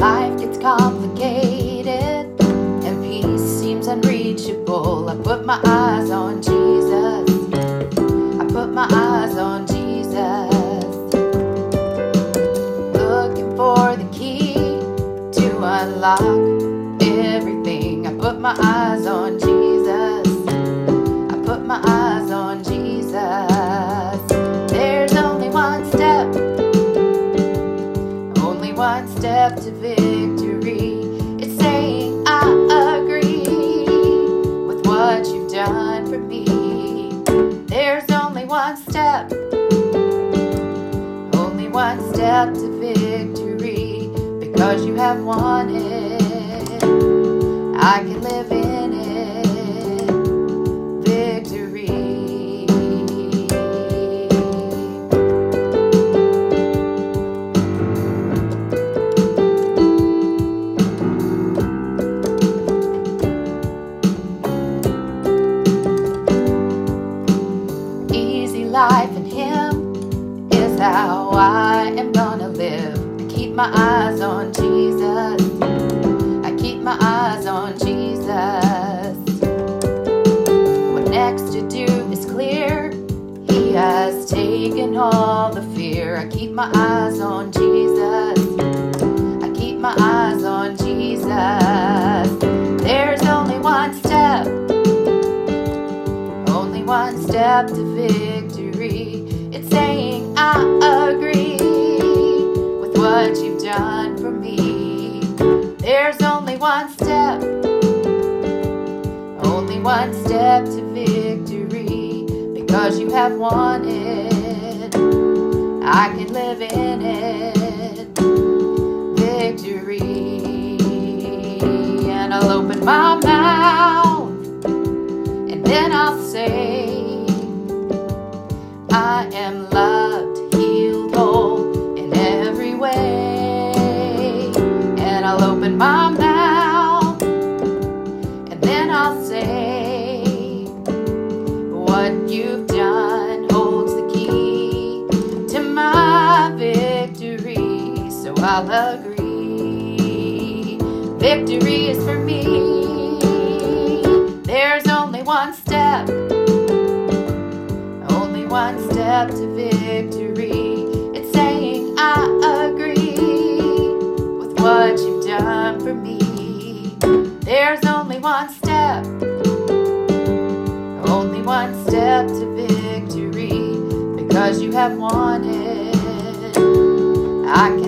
life gets complicated and peace seems unreachable, I put my eyes on Jesus. I put my eyes on Jesus. Looking for the key to unlock everything. I put my eyes on Jesus. I put my eyes on Jesus. There's only one step to victory. It's saying I agree with what you've done for me. There's only one step to victory. Because you have won it, I can live in it. Victory. Life in Him is how I am gonna live. I keep my eyes on Jesus. I keep my eyes on Jesus. What next to do is clear. He has taken all the fear. I keep my eyes on Jesus. I keep my eyes on Jesus. There's only one step to victory. It's saying I agree with what you've done for me. There's only one step to victory. Because you have won it, I can live in it. Victory. And I'll open my mouth and then I'll say, I am loved, healed, whole in every way. And I'll open my mouth and then I'll say, what you've done holds the key to my victory. So I'll agree. Victory is for me. There's only one step to victory. It's saying I agree with what you've done for me. There's only one step to victory. Because you have won it, I can